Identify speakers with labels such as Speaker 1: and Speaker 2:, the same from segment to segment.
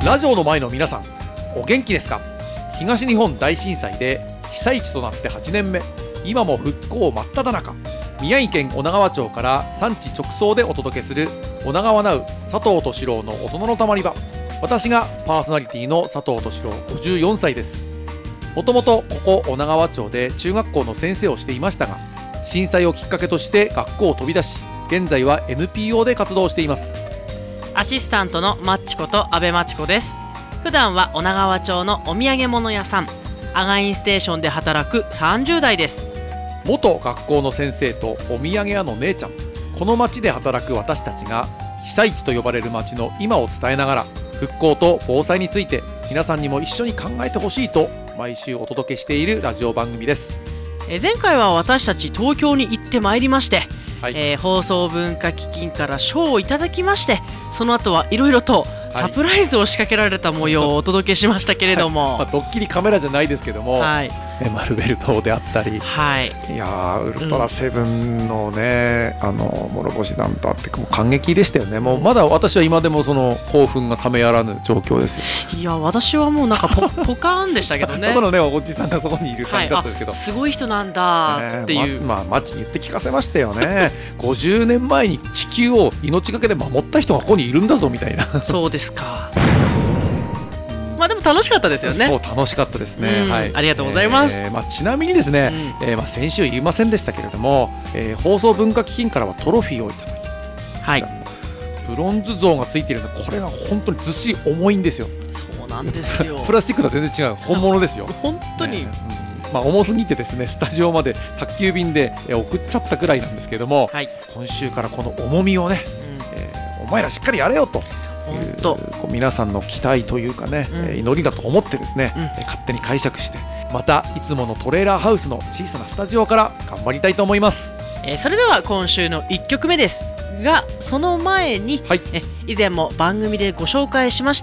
Speaker 1: ラジオの前の皆さん、お元気ですか？東日本大震災で被災地となって8年目、今も復興真っ只中、宮城県女川町から産地直送でお届けする女川ナウ佐藤俊郎の大人のたまり場。私がパーソナリティの佐藤俊郎54歳です。もともとここ女川町で中学校の先生をしていましたが、震災をきっかけとして学校を飛び出し、現在は NPO で活動しています。
Speaker 2: アシスタントのマッチこと阿部マチコです。普段は女川町のお土産物屋さんアガインステーションで働く30代です。
Speaker 1: 元学校の先生とお土産屋の姉ちゃん、この町で働く私たちが被災地と呼ばれる町の今を伝えながら、復興と防災について皆さんにも一緒に考えてほしいと毎週お届けしているラジオ番組です。
Speaker 2: 前回は私たち東京に行ってまいりまして、
Speaker 1: はい、
Speaker 2: 放送文化基金から賞をいただきまして、その後はいろいろとサプライズを仕掛けられた模様をお届けしましたけれども、
Speaker 1: ドッキリカメラじゃないですけども、
Speaker 2: はい、
Speaker 1: マルベル島であったり、
Speaker 2: はい、
Speaker 1: いやウルトラセブンのね、諸星団とあってもう感激でしたよね。もうまだ私は今でもその興奮が冷めやらぬ状況ですよ。
Speaker 2: いや私はもうなんかポカーンでしたけどね
Speaker 1: ただのねおじさんがそこにいる感じだったんですけど、
Speaker 2: すごい人なんだっていう、
Speaker 1: 街に言って聞かせましたよね50年前に地球を命がけで守った人がここにいるんだぞみたいな
Speaker 2: そうですか。でも楽しかったですよね。
Speaker 1: そう楽しかったですね、はい、
Speaker 2: ありがとうございます。
Speaker 1: ちなみにですね、先週言いませんでしたけれども、放送文化基金からはトロフィーをいただき、
Speaker 2: はい、
Speaker 1: ブロンズ像がついているので、これが本当にずっしり重いんですよ。
Speaker 2: そうなんですよ
Speaker 1: プラスチックとは全然違う本物ですよ
Speaker 2: 本当に、
Speaker 1: 重すぎてですね、スタジオまで宅急便で送っちゃったくらいなんですけども、
Speaker 2: はい、
Speaker 1: 今週からこの重みをね、お前らしっかりやれよと皆さんの期待というかね、祈りだと思ってですね、勝手に解釈して、またいつものトレーラーハウスの小さなスタジオから頑張りたいと思います。
Speaker 2: それでは今週の1曲目ですが、その前に、
Speaker 1: はい、
Speaker 2: 以前も番組でご紹介しました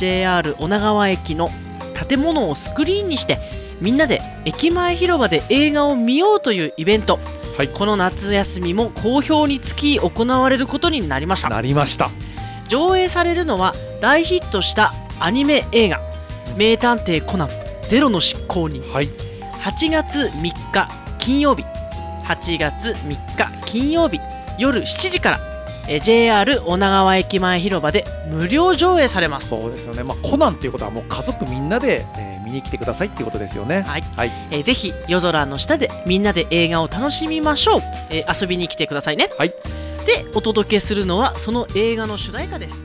Speaker 2: JR 女川駅の建物をスクリーンにしてみんなで駅前広場で映画を見ようというイベント、
Speaker 1: はい、
Speaker 2: この夏休みも好評につき行われることになりました。上映されるのは大ヒットしたアニメ映画名探偵コナンゼロの執行人、
Speaker 1: はい、
Speaker 2: 8月3日金曜日8月3日金曜日夜7時からJR 女川駅前広場で無料上映されます。
Speaker 1: そうですよね、コナンっていうことはもう家族みんなで、見に来てくださいっていうことですよね。
Speaker 2: はい、
Speaker 1: はい、ぜ
Speaker 2: ひ夜空の下でみんなで映画を楽しみましょう。遊びに来てくださいね。
Speaker 1: はい、
Speaker 2: でお届けするのはその映画の主題歌です。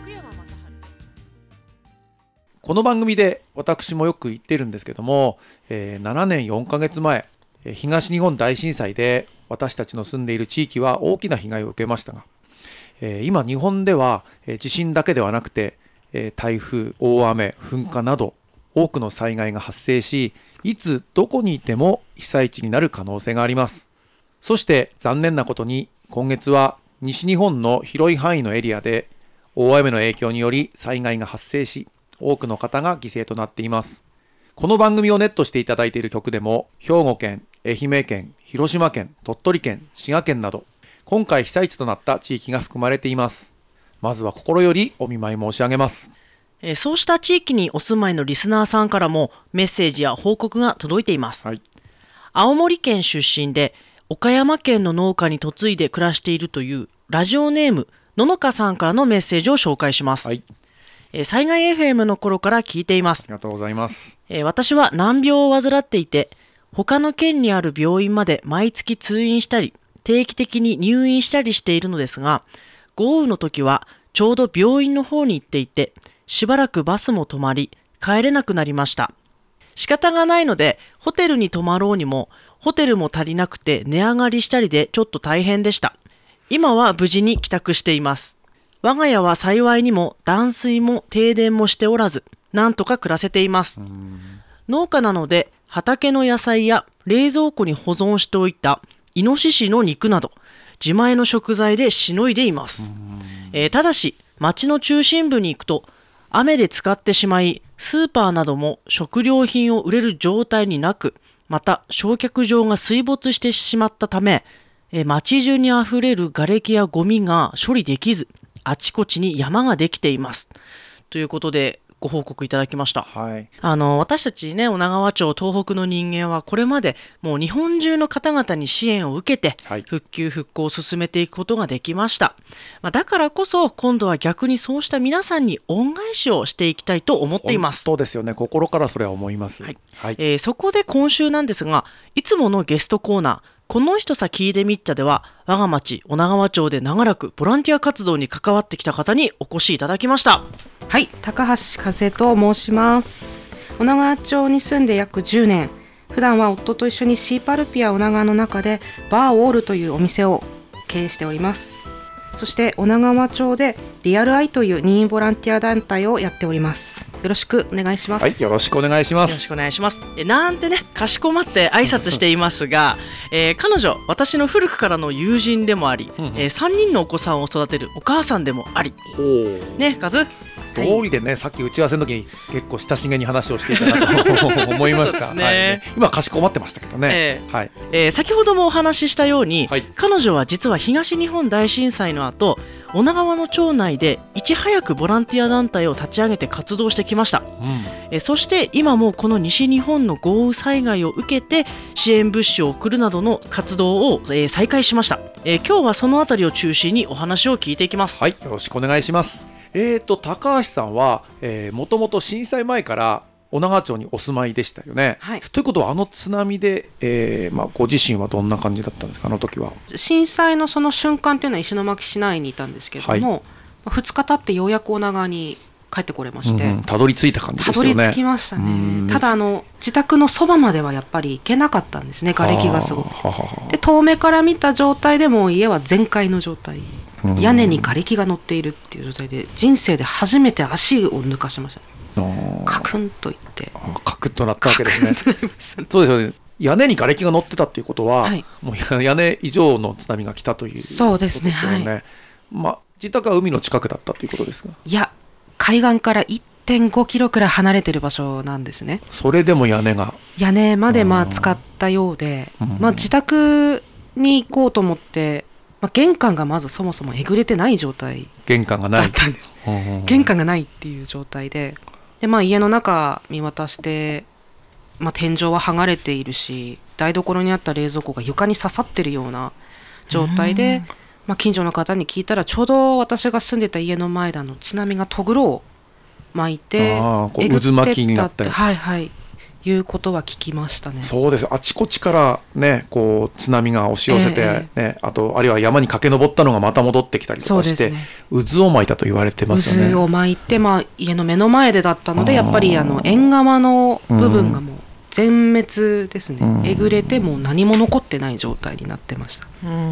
Speaker 1: この番組で私もよく言ってるんですけども、7年4ヶ月前、東日本大震災で私たちの住んでいる地域は大きな被害を受けましたが、今日本では地震だけではなくて台風、大雨、噴火など多くの災害が発生し、いつどこにいても被災地になる可能性があります。そして残念なことに今月は西日本の広い範囲のエリアで大雨の影響により災害が発生し、多くの方が犠牲となっています。この番組をネットしていただいている局でも、兵庫県、愛媛県、広島県、鳥取県、滋賀県など今回被災地となった地域が含まれています。まずは心よりお見舞い申し上げます。
Speaker 2: そうした地域にお住まいのリスナーさんからもメッセージや報告が届いています。
Speaker 1: はい、
Speaker 2: 青森県出身で岡山県の農家に嫁いで暮らしているというラジオネームののかさんからのメッセージを紹介します。
Speaker 1: はい、
Speaker 2: 災害 FM の頃から聞いています。
Speaker 1: ありがとうございます。
Speaker 2: 私は難病を患っていて、他の県にある病院まで毎月通院したり定期的に入院したりしているのですが、豪雨の時はちょうど病院の方に行っていて、しばらくバスも止まり帰れなくなりました。仕方がないのでホテルに泊まろうにもホテルも足りなくて値上がりしたりでちょっと大変でした。今は無事に帰宅しています。我が家は幸いにも断水も停電もしておらず、なんとか暮らせています。農家なので畑の野菜や冷蔵庫に保存しておいたイノシシの肉など自前の食材でしのいでいます。ただし町の中心部に行くと雨で浸かってしまい、スーパーなども食料品を売れる状態になく、また焼却場が水没してしまったため、街中にあふれる瓦礫やゴミが処理できず、あちこちに山ができています。ということで、 ご報告いただきました。
Speaker 1: はい。
Speaker 2: 私たちね、女川町東北の人間はこれまでもう日本中の方々に支援を受けて、
Speaker 1: はい。
Speaker 2: 復旧復興を進めていくことができました。だからこそ今度は逆にそうした皆さんに恩返しをしていきたいと思っています。
Speaker 1: そうですよね。心からそれは思います。
Speaker 2: はい。
Speaker 1: はい。
Speaker 2: そこで今週なんですが、いつものゲストコーナー、この人さ聞いてみっちゃでは、我が町女川町で長らくボランティア活動に関わってきた方にお越しいただきました。
Speaker 3: はい、高橋風と申します。女川町に住んで約10年、普段は夫と一緒にシーパルピア女川の中でバーオールというお店を経営しております。そして女川町でリアルアイという任意ボランティア団体をやっております。よろしくお願いします。
Speaker 1: はい、よろしくお願いします。
Speaker 2: よろしくお願いします。なんてね、かしこまって挨拶していますが、彼女、私の古くからの友人でもあり、3人のお子さんを育てるお母さんでもあり、ね、カズ。
Speaker 1: 通りでね、さっき打ち合わせの時に結構親しげに話をしていたなと思いました。
Speaker 2: そうですね。
Speaker 1: はいね、今かしこまってましたけどね。
Speaker 2: はい。先ほどもお話ししたように、
Speaker 1: はい、
Speaker 2: 彼女は実は東日本大震災の後、女川の町内でいち早くボランティア団体を立ち上げて活動してきました。そして今もこの西日本の豪雨災害を受けて支援物資を送るなどの活動を、再開しました。今日はそのあたりを中心にお話を聞いていきます。
Speaker 1: はい、よろしくお願いします。高橋さんはもともと震災前から女川町にお住まいでしたよね。
Speaker 3: はい、
Speaker 1: ということは津波で、ご自身はどんな感じだったんですか、あの時は。
Speaker 3: 震災のその瞬間というのは石巻市内にいたんですけれども、2日経ってようやく女川に帰ってこれまして、
Speaker 1: たどり着いた感じですよね。
Speaker 3: たどり着きましたね。ただ自宅のそばまではやっぱり行けなかったんですね。瓦礫がすごくで、遠目から見た状態でも家は全壊の状態、屋根に瓦礫が乗っているっていう状態で、人生で初めて足を抜かしましたね。カクンといって
Speaker 1: カクッとなったわけですね。そうですよね。屋根に瓦礫が乗ってたっていうことは、もう屋根以上の津波が来たということですよね。
Speaker 3: そうですね。
Speaker 1: 自宅は海の近くだったということですか。
Speaker 3: いや、海岸から 1.5 キロくらい離れてる場所なんですね。
Speaker 1: それでも屋根
Speaker 3: まで使ったようで、自宅に行こうと思って、玄関がまずそもそもえぐれてない状態だったんです。玄関がないっていう状態で、家の中見渡して、天井は剥がれているし、台所にあった冷蔵庫が床に刺さってるような状態で、近所の方に聞いたら、ちょうど私が住んでた家の前で津波がとぐろを巻いて
Speaker 1: えぐって渦巻きになった
Speaker 3: いうことは聞きましたね。
Speaker 1: そうです。あちこちからね、津波が押し寄せて、あるいは山に駆け上ったのがまた戻ってきたりとかして、渦を巻いたと言われてますよね。
Speaker 3: 渦を巻いて、家の目の前でだったので、やっぱり縁側の部分がもう全滅ですね。えぐれてもう何も残ってない状態になってました。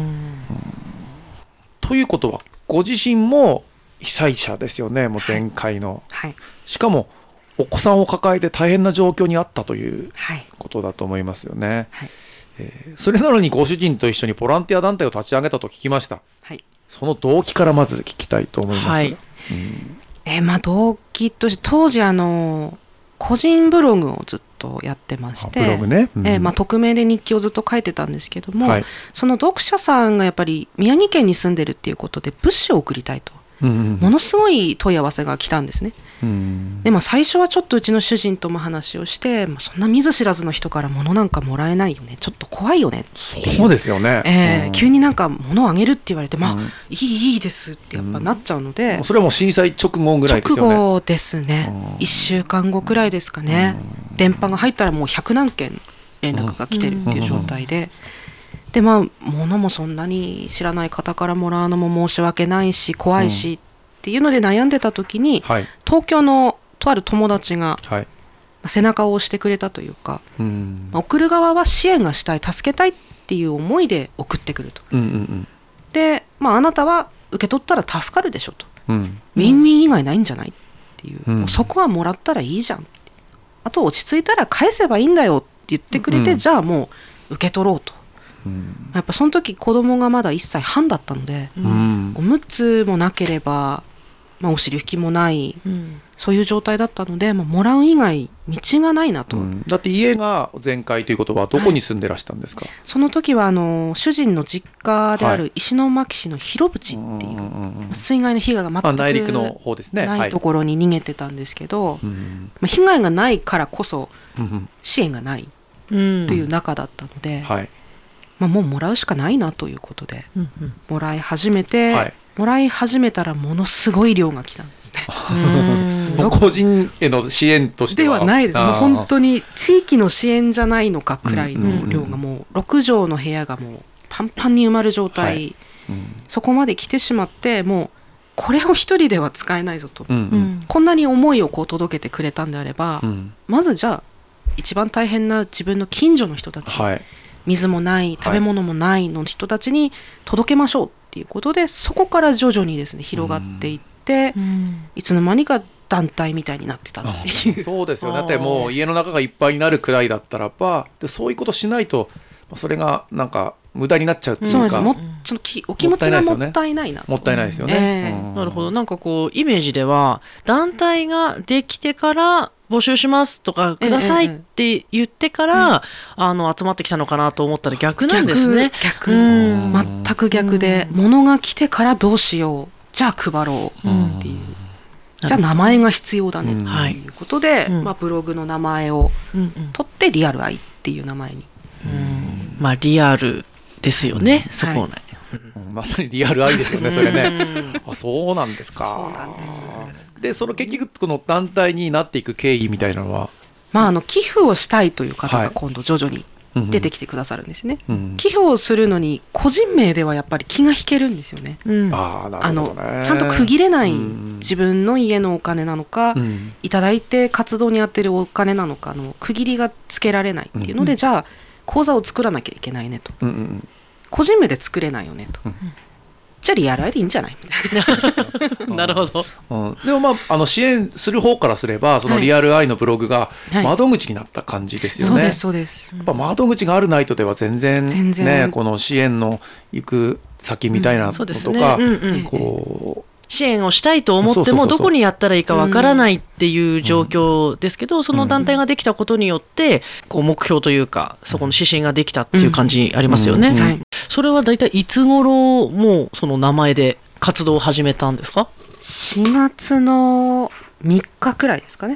Speaker 1: ということはご自身も被災者ですよね。もう前回の、しかもお子さんを抱えて大変な状況にあったということだと思いますよね。それなのにご主人と一緒にボランティア団体を立ち上げたと聞きました。その動機からまず聞きたいと思います。
Speaker 3: 動機として、当時個人ブログをずっとやってまして、匿名で日記をずっと書いてたんですけども、その読者さんがやっぱり宮城県に住んでるっていうことで物資を送りたいと、ものすごい問い合わせが来たんですね。で最初はちょっとうちの主人とも話をして、そんな見ず知らずの人から物なんかもらえないよね、ちょっと怖いよね。
Speaker 1: そうですよね。
Speaker 3: 急になんか物をあげるって言われて、いいですってやっぱなっちゃうので、
Speaker 1: それはもう震災直後ぐらいですよね。
Speaker 3: 直後ですね。1週間後くらいですかね。電波が入ったらもう100何件連絡が来てるっていう状態で、物もそんなに知らない方からもらうのも申し訳ないし怖いしっていうので悩んでた時に、東京のとある友達が背中を押してくれたというか、送る側は支援がしたい、助けたいっていう思いで送ってくると。で、あなたは受け取ったら助かるでしょと、ウィンウィン以外ないんじゃないっていう、もうそこはもらったらいいじゃん、あと落ち着いたら返せばいいんだよって言ってくれて、じゃあもう受け取ろうと。やっぱその時子供がまだ1歳半だったので、おむつもなければ、お尻拭きもない、 そういう状態だったので、もらう以外道がないなと、
Speaker 1: だって家が全壊ということはどこに住んでらしたんですか？
Speaker 3: その時は主人の実家である石巻市の広淵っていう、水害の被害が全く
Speaker 1: 内陸の方ですね、
Speaker 3: ないところに逃げてたんですけど、被害がないからこそ支援がないという中だったので、もうもらうしかないなということで、もらい始めて、もらい始めたらものすごい量が来たんですね。
Speaker 1: 個人への支援としては
Speaker 3: ではないです。もう本当に地域の支援じゃないのかくらいの量が、もう6畳の部屋がもうパンパンに埋まる状態、そこまで来てしまって、もうこれを一人では使えないぞと、こんなに思いをこう届けてくれたんであれば、まずじゃあ一番大変な自分の近所の人たち、水もない食べ物もないの人たちに届けましょうっていうことで、そこから徐々にですね広がっていって、いつの間にか団体みたいになってたっていう。
Speaker 1: そうですよね。だってもう家の中がいっぱいになるくらいだったらば、でそういうことしないとそれがなんか無駄になっちゃうっていうか、
Speaker 3: そのお気持ちがもったいないなと。
Speaker 1: もったいないですよね。
Speaker 2: なるほど。なんかこうイメージでは団体ができてから募集しますとかくださいって言ってから、集まってきたのかなと思ったら逆なんですね。
Speaker 3: 逆全く逆で、物が来てからどうしよう、じゃあ配ろうっていう、じゃあ名前が必要だねということで、ブログの名前を取ってリアルアイっていう名前に。
Speaker 2: リアルですよね、そこはね。
Speaker 1: まさにリアルアイですよね、それね。そうなんですか。
Speaker 3: そうなんです。
Speaker 1: でその結局この団体になっていく経緯みたいなのは、
Speaker 3: 寄付をしたいという方が今度徐々に出てきてくださるんですね。寄付をするのに個人名ではやっぱり気が引けるんですよね。
Speaker 1: なるほどね。
Speaker 3: ちゃんと区切れない、自分の家のお金なのか、いただいて活動にやってるお金なのかの区切りがつけられないっていうので、じゃあ口座を作らなきゃいけないねと、個人名で作れないよねと、じゃあリアルアイでいいんじゃないみたいな。
Speaker 2: なるほど。
Speaker 1: でも支援する方からすれば、そのリアルアイのブログが窓口になった感じですよね。
Speaker 3: そうですそうです。
Speaker 1: やっぱ窓口があるないとでは全然ね、この支援の行く先みたいなのとか、こう
Speaker 2: 支援をしたいと思ってもどこにやったらいいかわからないっていう状況ですけど、その団体ができたことによってこう目標というか、そこの指針ができたっていう感じありますよね。それはだいたいいつ頃もうその名前で活動を始めたんですか
Speaker 3: ？4月の3日くらいですかね。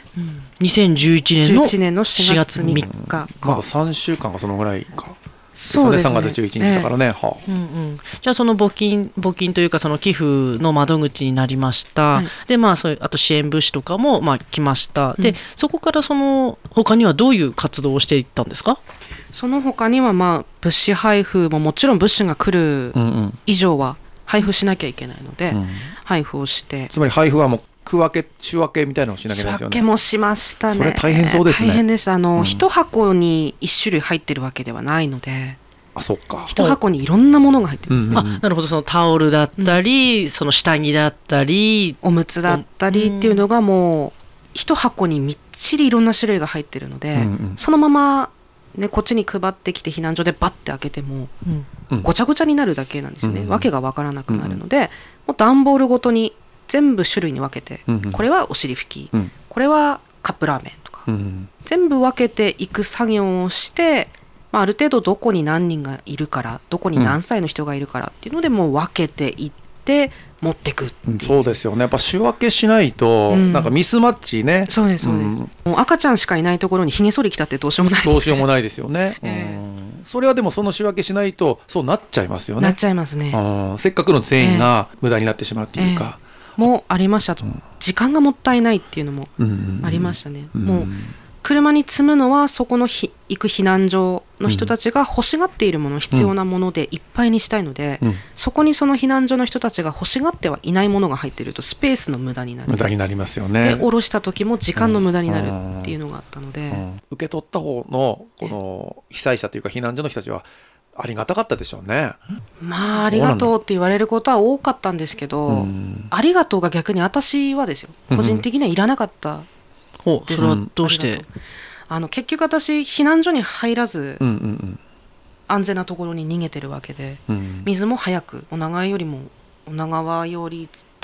Speaker 2: 2011年の
Speaker 3: 4月3日。
Speaker 1: まだ3週間かそのぐらいか。
Speaker 3: そうですね、
Speaker 1: 3月11日だからね。
Speaker 2: じゃあその募金というかその寄付の窓口になりました。でそういうあと支援物資とかも来ました。でそこからその他にはどういう活動をしていったんですか？
Speaker 3: その他には物資配布ももちろん物資が来る以上は配布しなきゃいけないので、配布をして、
Speaker 1: つまり配布はもう区分け仕分けみたいなのをしなきゃいけないですよね。
Speaker 3: 仕分けもしましたね。
Speaker 1: それ大変そうですね。
Speaker 3: 大変でした。一箱に1種類入ってるわけではないので、
Speaker 1: そっか。
Speaker 3: 一箱にいろんなものが入ってるんですね。
Speaker 2: なるほど。そのタオルだったり、その下着だったり、
Speaker 3: おむつだったりっていうのがもう一箱にみっちりいろんな種類が入ってるので、そのままね、こっちに配ってきて避難所でバッて開けても、ごちゃごちゃになるだけなんですよね。わけがわからなくなるので、もっと段ボールごとに全部種類に分けて、これはお尻拭き、これはカップラーメンとか、全部分けていく作業をして、ある程度どこに何人がいるから、どこに何歳の人がいるからっていうのでもう分けていって持ってくっていう。
Speaker 1: そうですよね。やっぱ仕分けしないと、なんかミスマッチね。
Speaker 3: そうですそうです。もう赤ちゃんしかいないところにひげ剃り来たってどうしようもない。
Speaker 1: どうしようもないですよね。それはでもその仕分けしないとそうなっちゃいますよね。
Speaker 3: なっちゃいますね。
Speaker 1: せっかくの善意が無駄になってしまうっていうか。
Speaker 3: もありましたと、時間がもったいないっていうのもありましたね。もう車に積むのはそこの行く避難所の人たちが欲しがっているもの、必要なものでいっぱいにしたいので、そこにその避難所の人たちが欲しがってはいないものが入っているとスペースの無駄になる。
Speaker 1: 無駄になりますよね。
Speaker 3: で下ろした時も時間の無駄になるっていうのがあったので、
Speaker 1: 受け取った方のこの被災者というか避難所の人たちはありがたかったでしょうね。
Speaker 3: ありがとうって言われることは多かったんですけど、ありがとうが逆に私はですよ、個人的にはいらなかった。
Speaker 2: それはどうして？
Speaker 3: 結局私避難所に入らず、安全なところに逃げてるわけで、水も早く女川より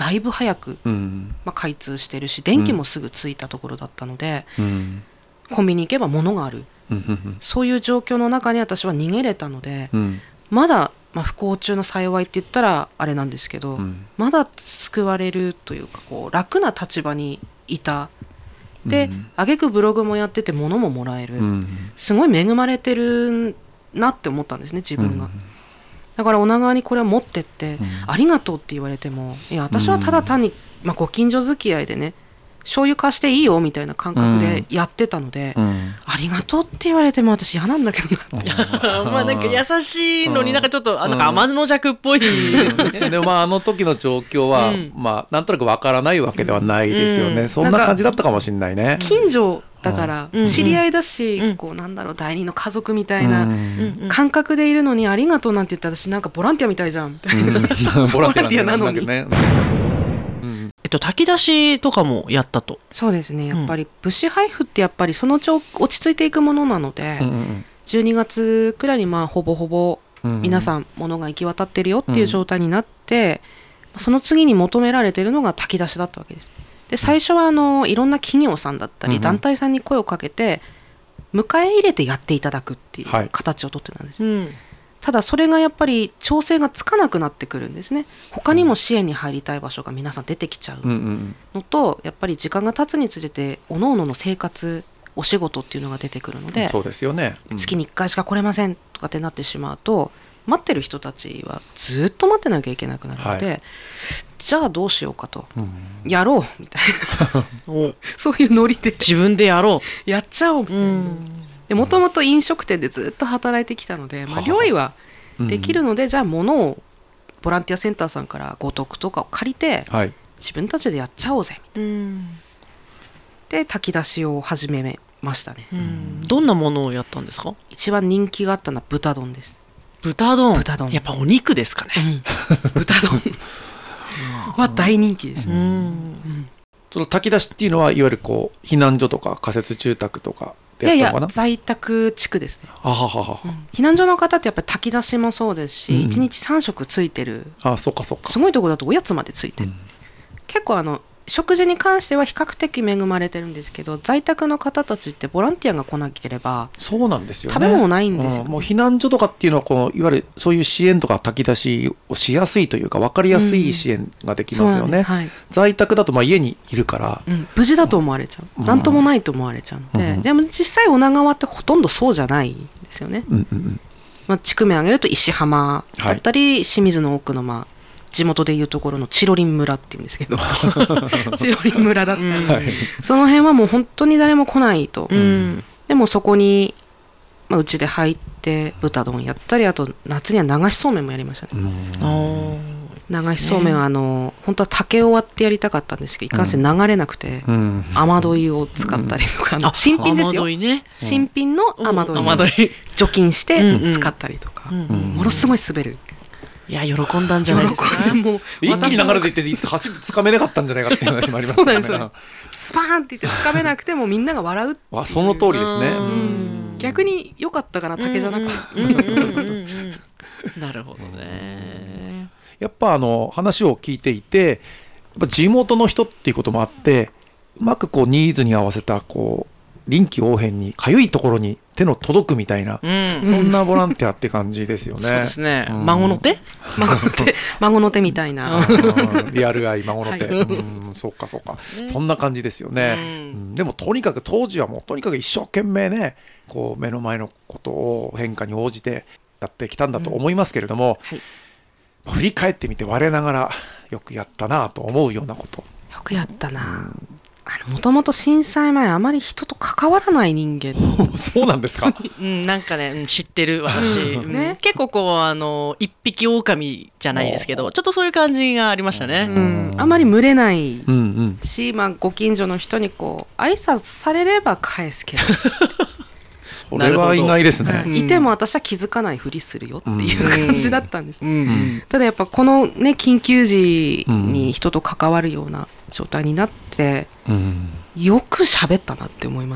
Speaker 3: だいぶ早く、開通してるし電気もすぐついたところだったので、コンビニ行けば物がある、そういう状況の中に私は逃げれたので、まだ、不幸中の幸いって言ったらあれなんですけど、まだ救われるというかこう楽な立場にいた。で挙句ブログもやってて物ももらえる、すごい恵まれてるなって思ったんですね自分が。だから女川にこれを持ってって、ありがとうって言われても、いや私はただ単に、ご近所付き合いでね醤油貸していいよみたいな感覚でやってたので、ありがとうって言われても私嫌なんだけどなって
Speaker 2: なんか優しいのになんかちょっとなんか甘の弱っぽいですね。
Speaker 1: でもあの時の状況は、なんとなくわからないわけではないですよね、そんな感じだったかもしれないね。
Speaker 3: 近所だから知り合いだし、こうなんだろう第二の家族みたいな感覚でいるのに、ありがとうなんて言ったら私なんかボランティアみたいじゃんみたいな、ボランティアなのにね。
Speaker 2: 炊き出しとかもやったと。
Speaker 3: そうですね、やっぱり物資配布ってやっぱりそのうち落ち着いていくものなので、12月くらいにほぼほぼ皆さん物が行き渡ってるよっていう状態になって、その次に求められているのが炊き出しだったわけです。で最初はいろんな企業さんだったり団体さんに声をかけて迎え入れてやっていただくっていう形をとってたんです、ただそれがやっぱり調整がつかなくなってくるんですね。他にも支援に入りたい場所が皆さん出てきちゃうのと、やっぱり時間が経つにつれて各々の生活お仕事っていうのが出てくるので、
Speaker 1: そうですよね、
Speaker 3: 月に1回しか来れませんとかってなってしまうと、待ってる人たちはずっと待ってなきゃいけなくなるので、じゃあどうしようかと、やろうみたいなそういうノリで
Speaker 2: 自分でやろ
Speaker 3: うやっちゃおうみたいな。もともと飲食店でずっと働いてきたので、料理はできるので、じゃあ物をボランティアセンターさんから五徳とかを借りて、自分たちでやっちゃおうぜみたいな、で炊き出しを始めましたね。
Speaker 2: どんなものをやったんですか？
Speaker 3: 一番人気があったのは豚丼です。
Speaker 2: 豚丼やっぱお肉ですかね、
Speaker 3: 豚丼は大人気です。
Speaker 2: そ
Speaker 1: の炊き出しっていうのはいわゆるこう避難所とか仮設住宅とかでやったのかな？
Speaker 3: 在宅地区ですね。避難所の方ってやっぱり炊き出しもそうですし、1日3食ついてる、すごいところだとおやつまでついてる、結構食事に関しては比較的恵まれてるんですけど、在宅の方たちってボランティアが来なければ
Speaker 1: そうなんですよね、
Speaker 3: 食べ物ないんですよ、
Speaker 1: もう避難所とかっていうのはいわゆるそういう支援とか炊き出しをしやすいというか分かりやすい支援ができますよね、在宅だと家にいるから、
Speaker 3: 無事だと思われちゃう、なんともないと思われちゃうので、でも実際女川ってほとんどそうじゃないんですよね。地区名挙げると石浜だったり、清水の奥の地元でいうところのチロリン村っていうんですけどチロリン村だったり、その辺はもう本当に誰も来ないと、でもそこに、うちで入って豚丼やったり、あと夏には流しそうめんもやりましたね。流しそうめんは本当は竹を割ってやりたかったんですけど、いかんせん流れなくて、雨どいを使ったりとか、新品ですよ、新品の雨どい除菌して使ったりとか、ものすごい滑る。
Speaker 2: いや喜んだんじゃないですか。
Speaker 1: もう一気に流れていっていつ走ってつかめなかったんじゃないかっていう話もあります
Speaker 3: そうなんですよ。スパーンって言ってつかめなくてもみんなが笑うっていう。
Speaker 1: その通りですね。
Speaker 3: 逆に良かったかな、竹じゃなくて。
Speaker 2: なるほどね。
Speaker 1: やっぱ話を聞いていて、やっぱ地元の人っていうこともあって、うまくこうニーズに合わせたこう臨機応変にかゆいところに手の届くみたいな、そんなボランティアって感じですよね。
Speaker 2: そうですね。孫の手
Speaker 3: 孫の手みたいな
Speaker 1: リアル愛孫の手、そうか、そんな感じですよね。でもとにかく当時はもうとにかく一生懸命ね、こう目の前のことを変化に応じてやってきたんだと思いますけれども、振り返ってみて我ながらよくやったなと思うようなこと。
Speaker 3: よくやったな。もともと震災前あまり人と関わらない人間
Speaker 1: そうなんですか
Speaker 2: なんかね、知ってる私、結構こう一匹狼じゃないですけど、ちょっとそういう感じがありましたね。
Speaker 3: あまり群れないし、ご近所の人にこう挨拶されれば返すけど
Speaker 1: それは意外ですね。
Speaker 3: いても私は気づかないふりするよっていう感じだったんです。ただやっぱこのね、緊急時に人と関わるような状態になって、よく喋ったなって思います。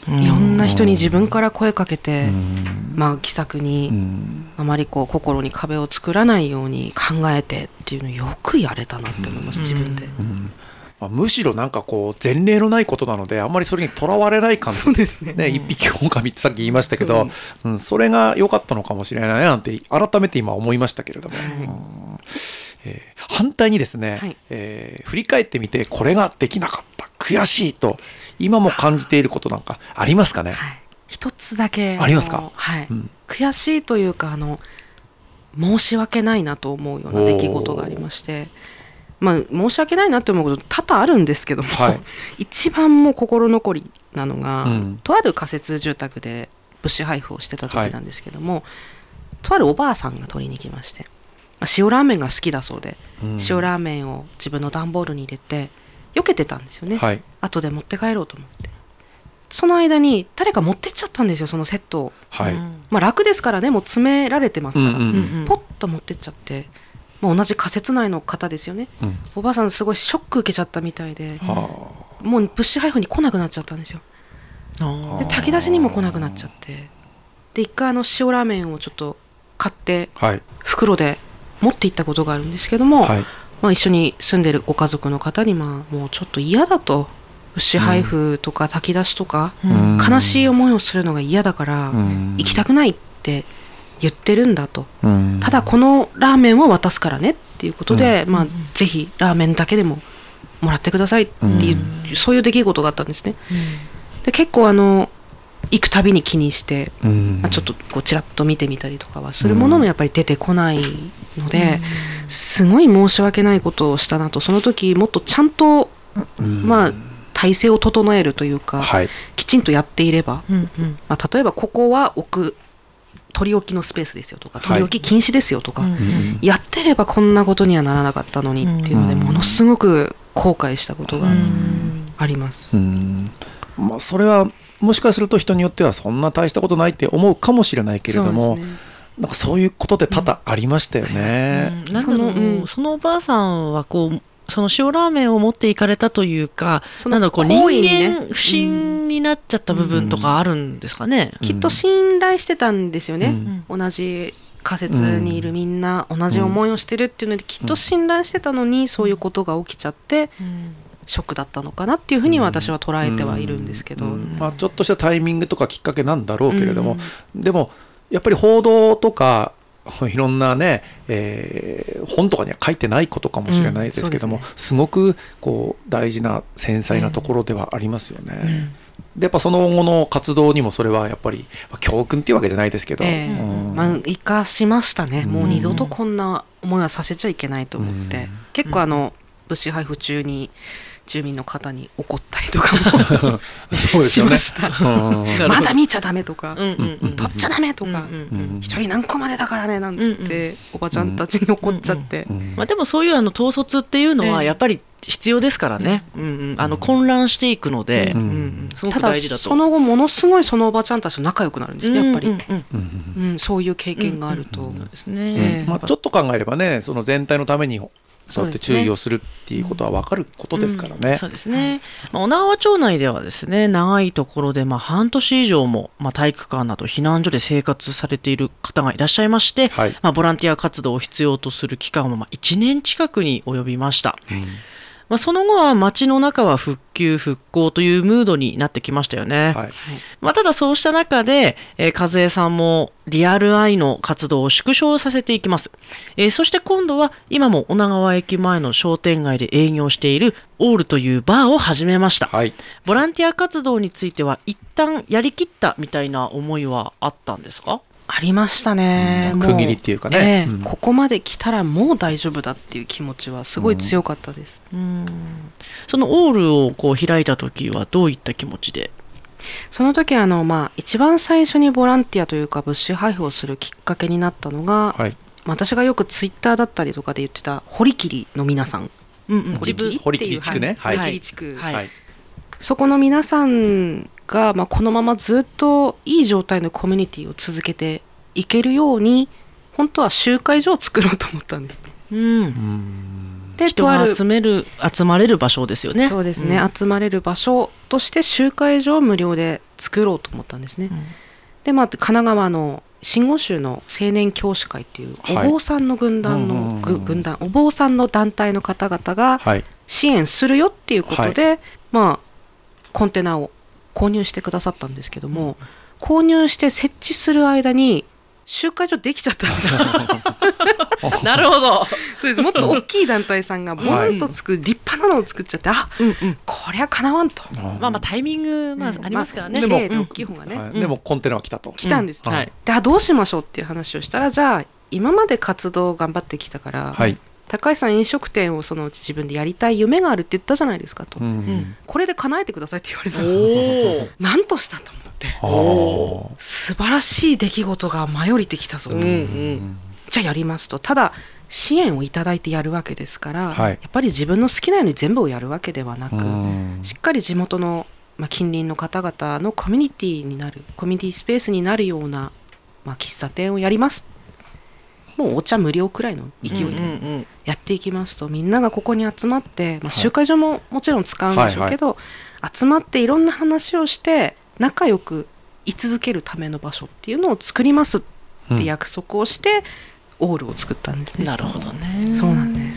Speaker 3: いろんな人に自分から声かけて、
Speaker 1: うん
Speaker 3: 気さく
Speaker 1: う
Speaker 3: に
Speaker 1: ん
Speaker 3: あまりこう心に壁を作らないように考えてっていうのよくやれたなって思います、自分で。
Speaker 1: うんむしろなんかこう前例のないことなのであんまりそれにとらわれない感じ
Speaker 3: そうですね。
Speaker 1: ね、一匹狼ってさっき言いましたけど、それが良かったのかもしれないなんて改めて今思いましたけれども、反対にですね、
Speaker 3: はい
Speaker 1: 振り返ってみてこれができなかった悔しいと今も感じていることなんかありますかね。
Speaker 3: はい、一つだけ
Speaker 1: ありますか。
Speaker 3: はい
Speaker 1: うん
Speaker 3: 悔しいというか申し訳ないなと思うような出来事がありまして、申し訳ないなって思うこと多々あるんですけども、
Speaker 1: はい
Speaker 3: 一番もう心残りなのが、
Speaker 1: うん
Speaker 3: とある仮設住宅で物資配布をしてた時なんですけども、とあるおばあさんが取りに来まして、塩ラーメンが好きだそうで、塩ラーメンを自分の段ボールに入れて避けてたんですよね、
Speaker 1: はい
Speaker 3: 後で持って帰ろうと思って。その間に誰か持ってっちゃったんですよ、そのセットを。
Speaker 1: はい
Speaker 3: 楽ですからね、もう詰められてますから、
Speaker 1: うんうん
Speaker 3: ポッと持ってっちゃって、同じ仮設内の方ですよね。
Speaker 1: うん
Speaker 3: おばあさんすごいショック受けちゃったみたいで、
Speaker 1: は
Speaker 3: もう物資配布に来なくなっちゃったんですよ。で炊き出しにも来なくなっちゃって、で一回塩ラーメンをちょっと買って
Speaker 1: あはい
Speaker 3: 袋で持って行ったことがあるんですけども、
Speaker 1: はい
Speaker 3: 一緒に住んでるご家族の方にもうちょっと嫌だと、物資配布とか炊き出しとか、
Speaker 1: うん
Speaker 3: 悲しい思いをするのが嫌だから
Speaker 1: うん
Speaker 3: 行きたくないって言ってるんだと、
Speaker 1: うん
Speaker 3: ただこのラーメンを渡すからねっていうことで、ぜひラーメンだけでももらってくださいっていう、そういう出来事があったんですね。で結構行くたびに気にして、
Speaker 1: うん
Speaker 3: ちょっとこうちらっと見てみたりとかはするもののやっぱり出てこないので、すごい申し訳ないことをしたなと。その時もっとちゃんと体制を整えるというか、
Speaker 1: はい
Speaker 3: きちんとやっていれば、例えばここは取り置きのスペースですよとか、取り置き禁止ですよとか、
Speaker 1: うん
Speaker 3: やってればこんなことにはならなかったのにっていうので、ものすごく後悔したことがあります。
Speaker 1: それはもしかすると人によってはそんな大したことないって思うかもしれないけれども、
Speaker 3: そうですね。
Speaker 1: なんかそういうことって多々ありましたよね。
Speaker 2: なんだろう、そのおばあさんはこうその塩ラーメンを持っていかれたというか、
Speaker 3: その
Speaker 2: なんだろうこう
Speaker 3: 行為にね
Speaker 2: 人間不信になっちゃった部分とかあるんですかね。
Speaker 3: きっと信頼してたんですよね、
Speaker 1: うん
Speaker 3: 同じ仮設にいるみんな同じ思いをしてるっていうので、きっと信頼してたのにそういうことが起きちゃってショックだったのかなっていうふうに私は捉えてはいるんですけど、
Speaker 1: ちょっとしたタイミングとかきっかけなんだろうけれども、でもやっぱり報道とかいろんなね、本とかには書いてないことかもしれないですけども、すごくこう大事な繊細なところではありますよね。でやっぱその後の活動にもそれはやっぱり教訓っていうわけじゃないですけど、
Speaker 3: 生かしましたね。もう二度とこんな思いはさせちゃいけないと思って、結構物資配布中に住民の方に怒ったりとかもしました。まだ見ちゃダメとか、取っちゃダメとか、一人何個までだからねなんつっておばちゃんたちに怒っちゃって、
Speaker 2: でもそういう統率っていうのはやっぱり必要ですからね。混乱していくので、すごく大事だと。
Speaker 3: ただその後ものすごいそのおばちゃんたちと仲良くなるんですね、やっぱり。そういう経験があると。
Speaker 2: そうですね。
Speaker 1: ちょっと考えればね、その全体のためにそうやって注意をするっていうことは分かることですからね。
Speaker 2: そうですね。女川町内ではですね、長いところで半年以上も体育館など避難所で生活されている方がいらっしゃいまして、ボランティア活動を必要とする期間は1年近くに及びました。その後は街の中は復旧復興というムードになってきましたよね。ただそうした中で、和江さんもリアルアイの活動を縮小させていきます。そして今度は今も女川駅前の商店街で営業しているオールというバーを始めました。ボランティア活動については一旦やりきったみたいな思いはあったんですか？
Speaker 3: ありましたね。
Speaker 1: 区切りっていうかね、
Speaker 3: ここまで来たらもう大丈夫だっていう気持ちはすごい強かったです。
Speaker 2: そのオールをこう開いた時はどういった気持ちで？
Speaker 3: その時一番最初にボランティアというか物資配布をするきっかけになったのが、私がよくツイッターだったりとかで言ってた堀切の皆さん、
Speaker 1: 堀切地区ね、
Speaker 3: 堀切地区、そこの皆さんが、このままずっといい状態のコミュニティを続けていけるように本当は集会所を作ろうと思ったんです。
Speaker 2: で人が集まれる場所ですよね。
Speaker 3: そうですね、集まれる場所として集会所を無料で作ろうと思ったんですね。で神奈川の真言宗の青年教師会っていうお坊さんの軍団の、お坊さんの団体の方々が支援するよっていうことで、コンテナを購入してくださったんですけども、購入して設置する間に集会所できちゃったんですよ
Speaker 2: なるほど。
Speaker 3: そうです。もっと大きい団体さんがボンと立派なのを作っちゃって、こりゃかなわんと。
Speaker 2: タイミングありますからね。
Speaker 3: 綺麗で大きい方がね。
Speaker 1: でもコンテナは来た
Speaker 3: んです。でどうしましょうっていう話をしたら、じゃあ今まで活動を頑張ってきたから、高橋さん飲食店をそのうち自分でやりたい夢があるって言ったじゃないですかと、これで叶えてくださいって言われたんです。なんとしたと思って、素晴らしい出来事が舞い降りてきたぞと、じゃあやりますと。ただ支援をいただいてやるわけですから、やっぱり自分の好きなように全部をやるわけではなく、しっかり地元の、近隣の方々のコミュニティになる、コミュニティスペースになるような、喫茶店をやります。もうお茶無料くらいの勢いでやっていきますと、みんながここに集まって、集会所ももちろん使うんでしょうけど、集まっていろんな話をして仲良く居続けるための場所っていうのを作りますって約束をして、オールを作ったんですね。
Speaker 2: なるほどね。
Speaker 3: そうなんです。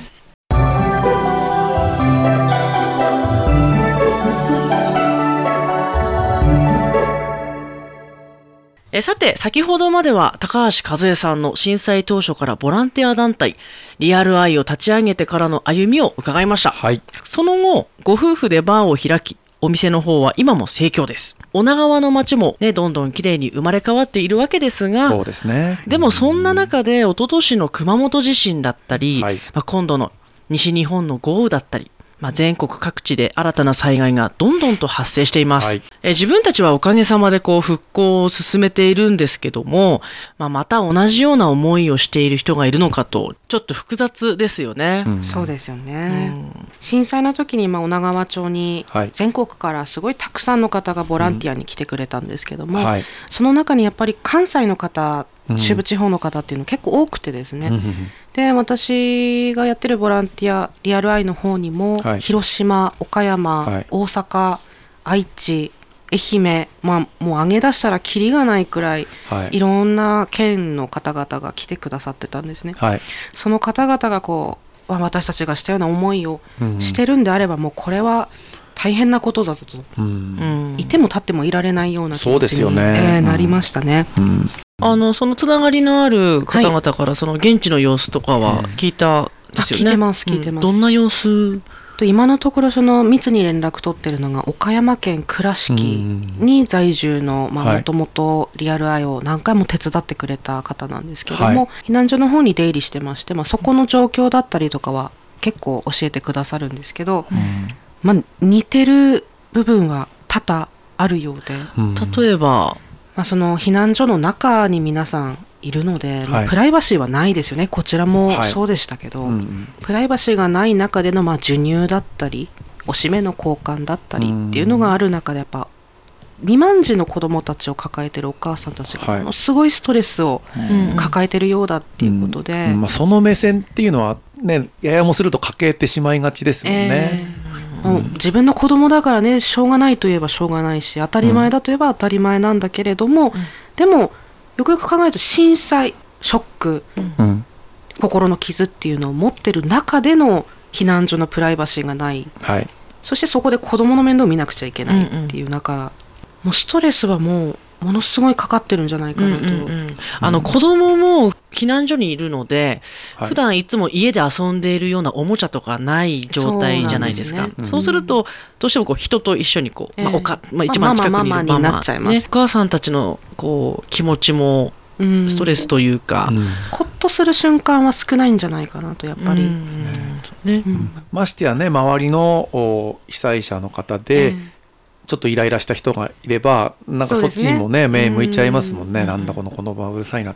Speaker 2: さて、先ほどまでは高橋和恵さんの震災当初からボランティア団体リアルアイを立ち上げてからの歩みを伺いました。その後、ご夫婦でバーを開き、お店の方は今も盛況です。女川の町もね、どんどんきれいに生まれ変わっているわけですが、
Speaker 1: そうですね。
Speaker 2: でもそんな中で一昨年の熊本地震だったり、今度の西日本の豪雨だったり、全国各地で新たな災害がどんどんと発生しています。自分たちはおかげさまで復興を進めているんですけども、また同じような思いをしている人がいるのかと、ちょっと複雑ですよね。
Speaker 3: そうですよね。震災の時に女川町に全国からすごいたくさんの方がボランティアに来てくれたんですけども、その中にやっぱり関西の方、中部地方の方っていうの結構多くてですね、で私がやってるボランティアリアルアイの方にも、広島、岡山、大阪、愛知、愛媛、もう上げ出したらキリがないくらい、いろんな県の方々が来てくださってたんですね。その方々が私たちがしたような思いをしてるんであれば、もうこれは大変なことだぞと、いても立ってもいられないような気持ちに、なりましたね。
Speaker 2: そのつながりのある方々からその現地の様子とかは聞いたですよね。
Speaker 3: 聞いてます。
Speaker 2: どんな様子？
Speaker 3: 今のところ密に連絡取ってるのが岡山県倉敷に在住のもともとリアルアイを何回も手伝ってくれた方なんですけども、避難所の方に出入りしてまして、そこの状況だったりとかは結構教えてくださるんですけど、似てる部分は多々あるようで、
Speaker 2: 例えば
Speaker 3: その避難所の中に皆さんいるので、プライバシーはないですよね。こちらもそうでしたけど、プライバシーがない中での授乳だったりおしめの交換だったりっていうのがある中で、やっぱ未満児の子どもたちを抱えてるお母さんたちがものすごいストレスを抱えてるようだっていうことで、
Speaker 1: その目線っていうのはね、ややもすると欠けてしまいがちですもんね。
Speaker 3: 自分の子供だからね、しょうがないといえばしょうがないし、当たり前だといえば当たり前なんだけれども、でもよくよく考えると震災、ショック、心の傷っていうのを持ってる中での避難所のプライバシーがない、そしてそこで子供の面倒を見なくちゃいけないっていう中、もうストレスはもうものすごいかかってるんじゃないかなと。
Speaker 2: 子供も避難所にいるので、普段いつも家で遊んでいるようなおもちゃとかない状態じゃないですか。そうするとどうしても人と一緒に一番近くにいる
Speaker 3: になっちゃいます。
Speaker 2: お母さんたちの気持ちもストレスというか、
Speaker 3: ほっとする瞬間は少ないんじゃないかなと、やっぱり。
Speaker 1: ましてやね、周りの被災者の方でちょっとイライラした人がいれば、なんかそっちにもね、目向いちゃいますもんね。なんだこの場うるさいなって、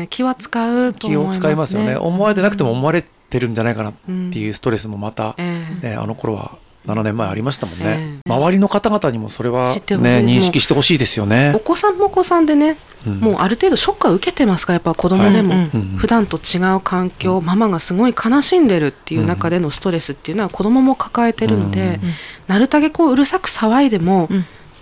Speaker 3: 気は使うと思いますね。
Speaker 1: 気を使いますよね。思われてなくても思われてるんじゃないかなっていうストレスもまた、あの頃は7年前ありましたもんね。周りの方々にもそれは、認識してほしいですよね。
Speaker 3: お子さんもお子さんでね、もうある程度ショックは受けてますから、やっぱ子供でも、普段と違う環境、ママがすごい悲しんでるっていう中でのストレスっていうのは子供も抱えてるので、なるたけうるさく騒いでも、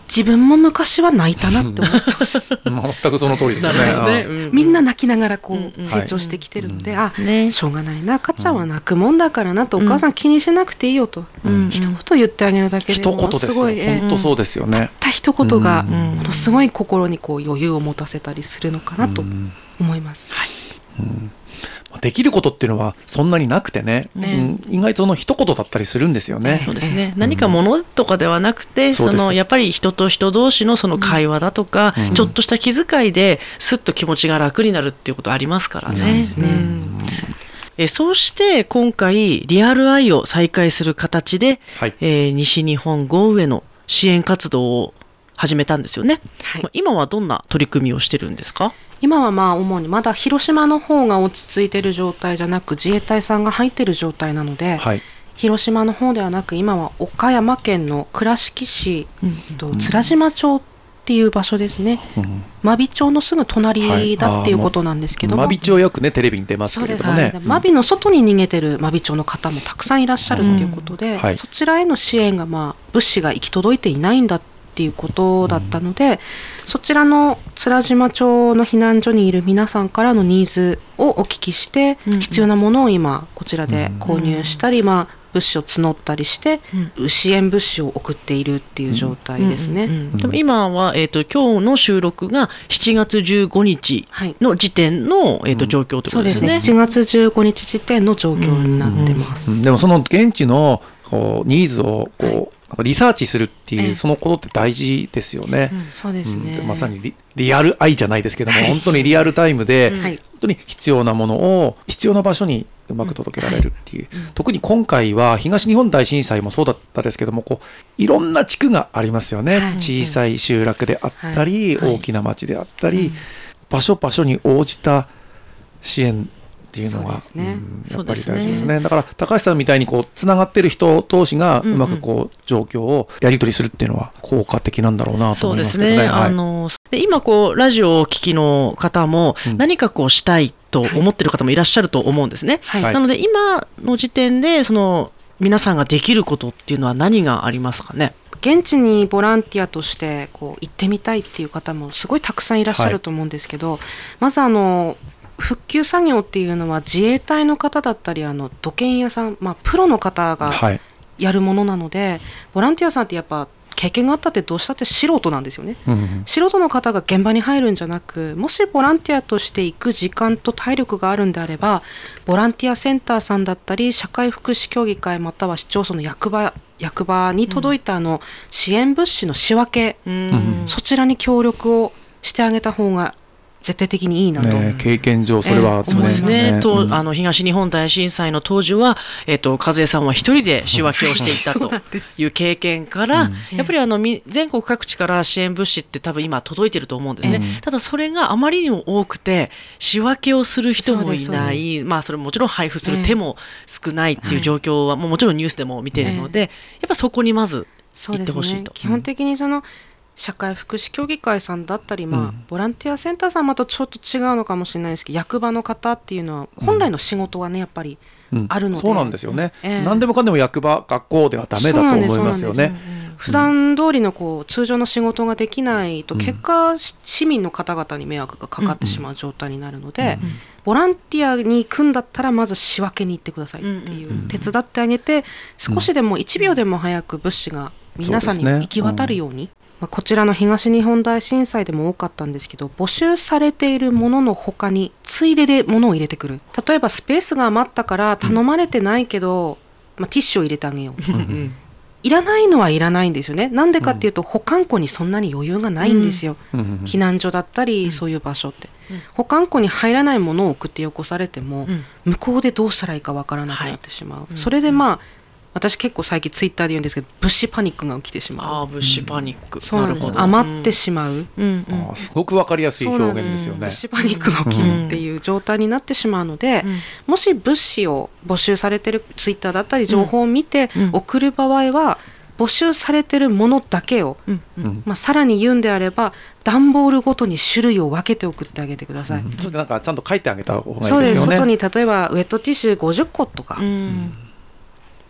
Speaker 3: 自分も昔は泣いたなって思ってほしい
Speaker 1: 全くその通りですよね。
Speaker 2: なるほどね。
Speaker 3: みんな泣きながらこ
Speaker 2: うん
Speaker 3: う成長してきてるので、
Speaker 1: うん
Speaker 3: あ、
Speaker 2: ね。
Speaker 3: しょうがないな、赤ちゃんは泣くもんだからなと、お母さん気にしなくていいよと、
Speaker 2: うん
Speaker 3: 一言言ってあげるだけで
Speaker 1: 一言ですよ。
Speaker 3: すごい、
Speaker 1: 本当そうですよね。
Speaker 3: たった一言が
Speaker 1: うん
Speaker 3: ものすごい心にこう余裕を持たせたりするのかなと
Speaker 1: うん
Speaker 3: 思います。
Speaker 1: できることっていうのはそんなになくてね、
Speaker 2: ね
Speaker 1: 意外とその一言だったりするんですよね。
Speaker 2: そうですね。何か物とかではなくて、
Speaker 1: そうです
Speaker 2: やっぱり人と人同士のその会話だとか、
Speaker 1: うん
Speaker 2: ちょっとした気遣いですっと気持ちが楽になるっていうことありますからね。
Speaker 3: そうですね
Speaker 2: そうして今回リアルアイを再開する形で、
Speaker 1: はい。
Speaker 2: 西日本豪雨への支援活動を始めたんですよね。
Speaker 3: はい
Speaker 2: 今はどんな取り組みをしてるんですか？
Speaker 3: 今はまあ主にまだ広島の方が落ち着いてる状態じゃなく、自衛隊さんが入ってる状態なので、
Speaker 1: はい。
Speaker 3: 広島の方ではなく今は岡山県の倉敷市と
Speaker 1: うん
Speaker 3: 面島町っていう場所ですね。
Speaker 1: うん
Speaker 3: 真備町のすぐ隣だっていうことなんですけども、
Speaker 1: 真備町よくねテレビに出ます
Speaker 3: そうです
Speaker 1: けれどもね。
Speaker 3: 真備の外に逃げてる真備町の方もたくさんいらっしゃるっていうことで、
Speaker 1: はい
Speaker 3: そちらへの支援がまあ物資が行き届いていないんだっていうことだったので、そちらの面島町の避難所にいる皆さんからのニーズをお聞きして、
Speaker 2: うん
Speaker 3: 必要なものを今こちらで購入したり、まあ物資を募ったりして、支援物資を送っているっていう状態ですね。
Speaker 2: でも今は、今日の収録が7月15日
Speaker 3: はい、
Speaker 2: の時点の、状況ということでね。
Speaker 3: そうですすね。7月15日時点の状況になってます。
Speaker 1: でもその現地のこうニーズをこう、
Speaker 3: はい
Speaker 1: なんかリサーチするっていう、
Speaker 3: ええ
Speaker 1: そのことって大事ですよね。
Speaker 3: そうですね。
Speaker 1: まさにリアルアイじゃないですけども、本当にリアルタイムで、
Speaker 2: うん
Speaker 3: はい、
Speaker 1: 本当に必要なものを必要な場所にうまく届けられるっていう、特に今回は東日本大震災もそうだったですけども、こういろんな地区がありますよね、
Speaker 3: はい
Speaker 1: 小さい集落であったり、
Speaker 2: はい
Speaker 1: 大きな町であったり、場所場所に応じた支援っていうのが
Speaker 3: そうですね
Speaker 1: やっぱり大事
Speaker 2: そう
Speaker 1: ですね。
Speaker 2: ですね
Speaker 1: だから高橋さんみたいにこうつながってる人同士がうまくこう状況をやり取りするっていうのは効果的なんだろうなと
Speaker 2: そう
Speaker 1: 思い
Speaker 2: ですね。
Speaker 1: ますけどね。はい
Speaker 2: で今こうラジオをお聞きの方も
Speaker 1: うん
Speaker 2: 何かこうしたいと思ってる方もいらっしゃると思うんですね。
Speaker 3: はい
Speaker 1: はい
Speaker 2: なので今の時点でその皆さんができることっていうのは何がありますかね。
Speaker 3: 現地にボランティアとしてこう行ってみたいっていう方もすごいたくさんいらっしゃると思うんですけど、まず復旧作業っていうのは自衛隊の方だったり土建屋さん、まあ、プロの方が
Speaker 1: はい
Speaker 3: やるものなので、ボランティアさんってやっぱ経験があったってどうしたって素人なんですよね。
Speaker 1: うん
Speaker 3: 素人の方が現場に入るんじゃなく、もしボランティアとして行く時間と体力があるんであれば、ボランティアセンターさんだったり社会福祉協議会または市町村の役場に届いた支援物資の仕分け、
Speaker 1: ん
Speaker 3: そちらに協力をしてあげた方が絶対的にいいなと、
Speaker 1: ね、経験上それは
Speaker 3: 思います
Speaker 2: ね、
Speaker 1: うん
Speaker 2: 東日本大震災の当時は、和江さんは一人で仕分けをしていた
Speaker 3: そうな
Speaker 2: と
Speaker 3: んです
Speaker 2: いう経験から、
Speaker 1: うん
Speaker 2: やっぱり全国各地から支援物資って多分今届いてると思うんですね、
Speaker 1: うん
Speaker 2: ただそれがあまりにも多くて仕分けをする人もい
Speaker 3: そうで
Speaker 2: ない、まあそれもちろん配布する手も少ないっていう状況は、もちろんニュースでも見ているので、やっぱそこにまず
Speaker 3: そうです
Speaker 2: 行ってほしいと。
Speaker 3: ね。基本的に社会福祉協議会さんだったり、
Speaker 1: うん
Speaker 3: ボランティアセンターさんはまたちょっと違うのかもしれないですけど、役場の方っていうのは本来の仕事はねやっぱり
Speaker 1: うん
Speaker 3: あるので
Speaker 1: そうなんですよね、
Speaker 3: ええ
Speaker 1: 何でもかんでも役場学校ではダメだと思いますよね。
Speaker 3: 普段通りの通常の仕事ができないと、結果市民の方々に迷惑がかかってしまう状態になるので、ボランティアに行くんだったらまず仕分けに行ってくださいっていう、手伝ってあげて少しでも1秒でも早く物資が皆さんに行き渡るように、まあ、こちらの東日本大震災でも多かったんですけど、募集されているものの他についでで物を入れてくる。例えばスペースが余ったから頼まれてないけど、まあ、ティッシュを入れてあげよう、いらないのはいらないんですよね。なんでかっていうと、保管庫にそんなに余裕がないんですよ、避難所だったり、そういう場所って、保管庫に入らないものを送ってよこされても、向こうでどうしたらいいかわからなくなってしまう、それでまあ私結構最近ツイッターで言うんですけど、物資パニックが起きてしまう。
Speaker 2: 物資パニック、
Speaker 3: そうなんです。
Speaker 2: なるほど
Speaker 3: 余ってしまう、
Speaker 1: すごくわかりやすい表現ですよね。
Speaker 3: 物資パニックが起きるっていう状態になってしまうので、もし物資を募集されてるツイッターだったり情報を見て送る場合は、募集されてるものだけを、まあ、さらに言うんであれば段ボールごとに種類を分けて送ってあげてください、
Speaker 1: それでなんかちゃんと書いてあげた方がいいですよね。
Speaker 3: そうです。外に例えばウェットティッシュ50個とか、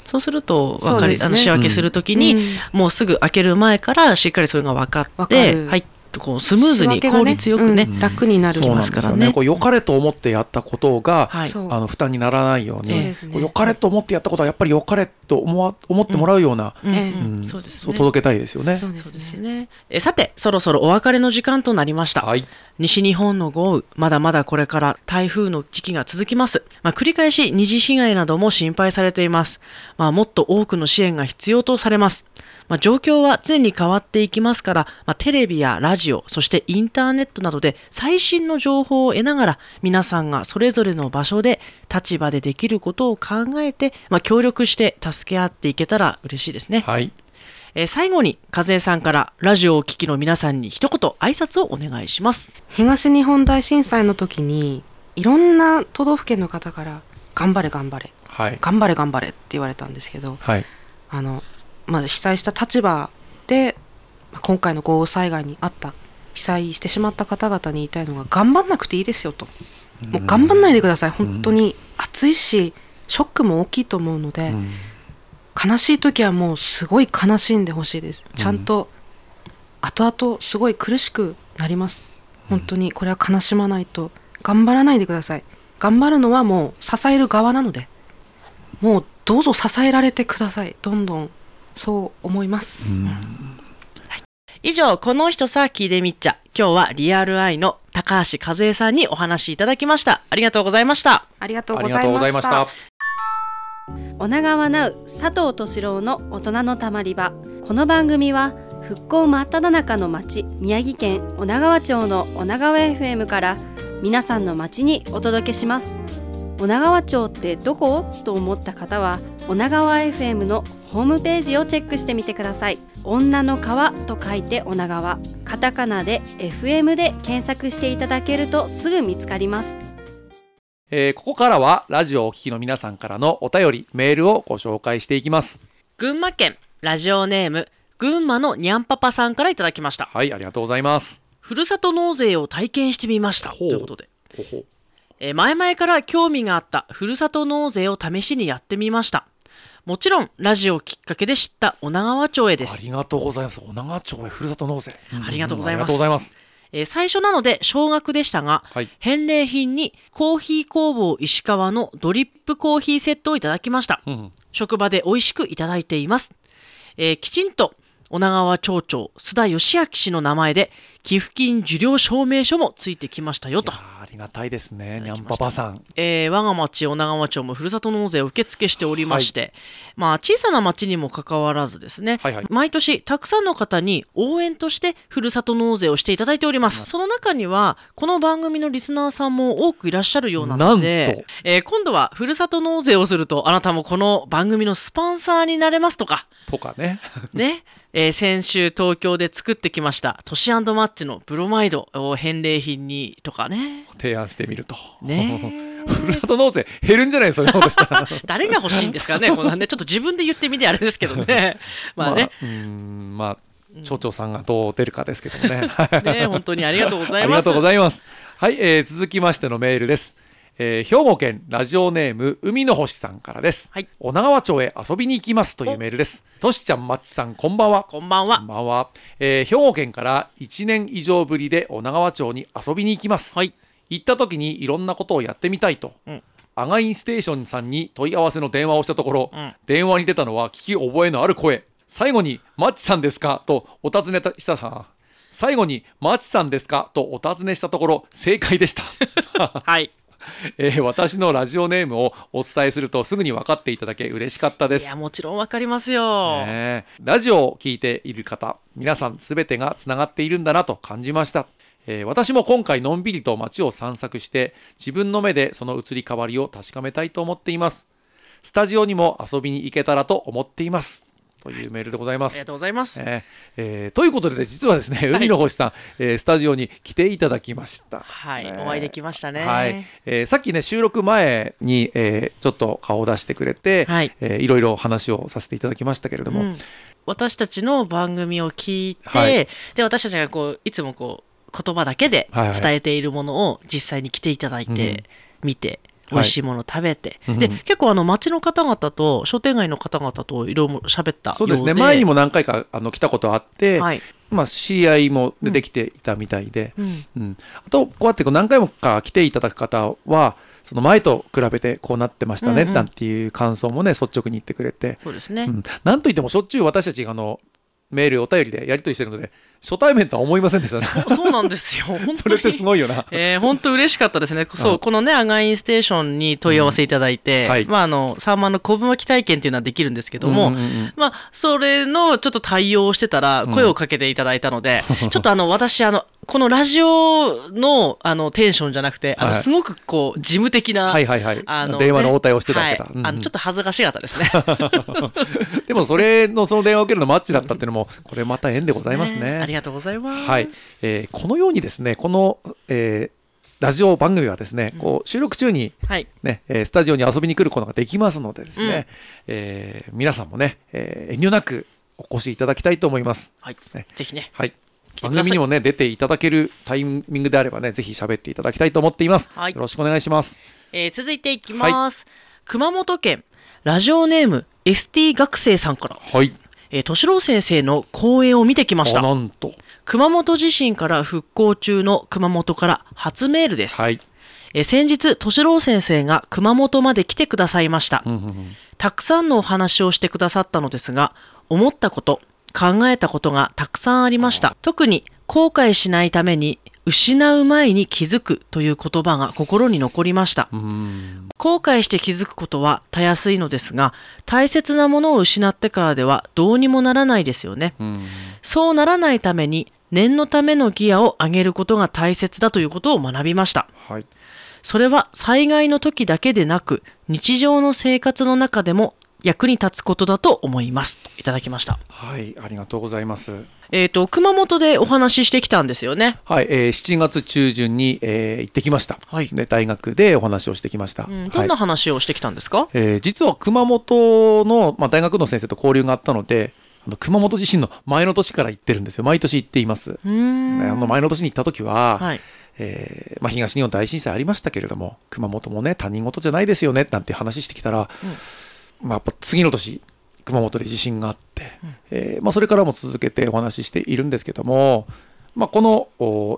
Speaker 2: そうすると
Speaker 3: そうですね
Speaker 2: 仕分けするときに、もうすぐ開ける前からしっかりそれが分かってはいこうスムーズに効率よくね、
Speaker 3: 楽になる
Speaker 1: そうなんですよね。こう良かれと思ってやったことが、
Speaker 2: はい、
Speaker 1: 負担にならないように、
Speaker 3: ね、
Speaker 1: 良かれと思ってやったことはやっぱり良かれと思ってもらうような、
Speaker 2: そうですね、
Speaker 1: そう届けたいですよね。
Speaker 2: そうですね。さてそろそろお別れの時間となりました。はい、西日本の豪雨、まだまだこれから台風の時期が続きます。繰り返し二次被害なども心配されています。もっと多くの支援が必要とされます。状況は常に変わっていきますから、テレビやラジオ、そしてインターネットなどで最新の情報を得ながら、皆さんがそれぞれの場所で立場でできることを考えて、協力して助け合っていけたら嬉しいですね。
Speaker 1: はい。
Speaker 2: 最後に和江さんからラジオをお聞きの皆さんに一言挨拶をお願いします。
Speaker 3: 東日本大震災の時にいろんな都道府県の方から頑張れ頑張れ、
Speaker 1: はい、
Speaker 3: 頑張れ頑張れって言われたんですけど、
Speaker 1: はい、
Speaker 3: 被災した立場で今回の豪雨災害にあった被災してしまった方々に言いたいのが、頑張んなくていいですよと、もう頑張んないでください。本当に暑いしショックも大きいと思うので、悲しい時はもうすごい悲しんでほしいです。ちゃんと後々すごい苦しくなります。本当にこれは悲しまないと。頑張らないでください。頑張るのはもう支える側なので、もうどうぞ支えられてください。どんどんそう思います。
Speaker 2: 以上、この人さ聞いてみっちゃ。今日はリアルアイの高橋和恵さんにお話しいただきました。ありがとうございました。
Speaker 3: ありがとうございました。
Speaker 4: 女川ナウ佐藤俊郎の大人のたまり場。この番組は復興真っ只中の町、宮城県女川町の女川 FM から皆さんの町にお届けします。女川町ってどこと思った方は女川 FM のホームページをチェックしてみてください。女の川と書いて女川、カタカナで FM で検索していただけるとすぐ見つかります。
Speaker 1: ここからはラジオをお聞きの皆さんからのお便りメールをご紹介していきます。
Speaker 2: 群馬県ラジオネーム群馬のにゃんパパさんからいただきました。
Speaker 1: はい、ありがとうございます。
Speaker 2: ふるさと納税を体験してみましたということで、前々から興味があったふるさと納税を試しにやってみました。もちろんラジオをきっかけで知った女川町へです。
Speaker 1: ありがとうございます。女川町へふるさと納税、
Speaker 2: ありがとうございます。最初なので少額でしたが、返礼品にコーヒー工房石川のドリップコーヒーセットをいただきました。職場で美味しくいただいています。きちんと女川町長須田義明氏の名前で寄付金受領証明書もついてきましたよと。
Speaker 1: ありがたいですね、にゃんパパさん。
Speaker 2: 我が町女川町もふるさと納税を受付しておりまして、小さな町にもかかわらずですね、毎年たくさんの方に応援としてふるさと納税をしていただいております。その中にはこの番組のリスナーさんも多くいらっしゃるようなので、今度はふるさと納税をするとあなたもこの番組のスポンサーになれますとか
Speaker 1: ね
Speaker 2: 先週東京で作ってきましたトシ&マッチのブロマイドを返礼品にとかね
Speaker 1: 提案してみるとふるさと納税減るんじゃない、そんなことしたら
Speaker 2: 誰が欲しいんですかねこのね、ちょっと自分で言ってみてあれですけどね
Speaker 1: 町長さんがどう出るかですけどもね
Speaker 2: 本当にありがとうございます。
Speaker 1: ありがとうございます。はい、続きましてのメールです。兵庫県ラジオネーム海の星さんからです。女川町へ遊びに行きますというメールです。としちゃん、まっちさん、こんばんは。
Speaker 2: こんばんは。
Speaker 1: こんばんは。兵庫県から1年以上ぶりで女川町に遊びに行きます。行った時にいろんなことをやってみたいと、アガインステーションさんに問い合わせの電話をしたところ、電話に出たのは聞き覚えのある声。最後にマッチさんですかとお尋ねした最後にマッチさんですかとお尋ねしたところ正解でした私のラジオネームをお伝えするとすぐに分かっていただけ嬉しかったです。
Speaker 2: いや、もちろん分かりますよ、
Speaker 1: ラジオを聞いている方皆さんすべてがつながっているんだなと感じました。私も今回のんびりと街を散策して自分の目でその移り変わりを確かめたいと思っています。スタジオにも遊びに行けたらと思っていますというメールでございます。
Speaker 2: ありがとうございます。
Speaker 1: ということで実はですね、海の星さん、スタジオに来ていただきました。
Speaker 2: お会いできましたね。
Speaker 1: さっきね収録前に、ちょっと顔を出してくれて、いろいろ話をさせていただきましたけれども、
Speaker 2: 私たちの番組を聞いて、で私たちがいつも言葉だけで伝えているものを実際に来ていただいて、見て美味しいもの食べて、
Speaker 1: はい、
Speaker 2: で結構町の方々と商店街の方々といろいろ喋ったようで、
Speaker 1: そうですね、前にも何回か来たことあって、
Speaker 2: はい、
Speaker 1: 知り合いも出てきていたみたいで、あとこうやって何回もか来ていただく方はその前と比べてこうなってましたね、なんていう感想もね率直に言ってくれて、
Speaker 2: そうですね、
Speaker 1: なんといってもしょっちゅう私たちがメールお便りでやり取りしてるので初対面とは思いませんでしたね。
Speaker 2: そうなんですよ本当に
Speaker 1: それってすごいよな。
Speaker 2: 本当嬉しかったですね。そう、このねアガインステーションに問い合わせいただいて、
Speaker 1: はい、
Speaker 2: サーマーの昆布巻き体験っていうのはできるんですけども、それのちょっと対応をしてたら声をかけていただいたので、ちょっと私このラジオのテンションじゃなくてすごくこう事務的な、
Speaker 1: 電話の応対をしてたわけだ、
Speaker 2: ちょっと恥ずかしかったですね。
Speaker 1: でもその電話を受けるのマッチだったっていうのもこれまた縁でございますね。
Speaker 2: ありがとうございます。
Speaker 1: はい、このようにですねこの、ラジオ番組はですね、こう収録中に、ねスタジオに遊びに来ることができますのでですね、皆さんもね、遠慮なくお越しいただきたいと思います。
Speaker 2: はい、ぜひね、
Speaker 1: はい、番組にもね出ていただけるタイミングであればねぜひ喋っていただきたいと思っています。よろしくお願いします。
Speaker 2: 続いていきます。熊本県ラジオネーム ST 学生さんからです。敏郎先生の講演を見てきました。
Speaker 1: なんと
Speaker 2: 熊本地震から復興中の熊本から初メールです。先日敏郎先生が熊本まで来てくださいました。たくさんのお話をしてくださったのですが、思ったこと考えたことがたくさんありました。特に後悔しないために失う前に気づくという言葉が心に残りました。後悔して気づくことはたやすいのですが、大切なものを失ってからではどうにもならないですよね。そうならないために念のためのギアを上げることが大切だということを学びました。それは災害の時だけでなく日常の生活の中でも役に立つことだと思いますといただきました。
Speaker 1: はい、ありがとうございます。
Speaker 2: 熊本でお話ししてきたんですよね。
Speaker 1: はい、7月中旬に、行ってきました。で大学でお話をしてきました。
Speaker 2: どんな話をしてきたんですか？
Speaker 1: 実は熊本の、大学の先生と交流があったので、熊本地震の前の年から行ってるんですよ。毎年行っています。前の年に行った時は、東日本大震災ありましたけれども、熊本もね他人事じゃないですよねなんて話してきたら、やっぱ次の年熊本で地震があって、それからも続けてお話ししているんですけども、この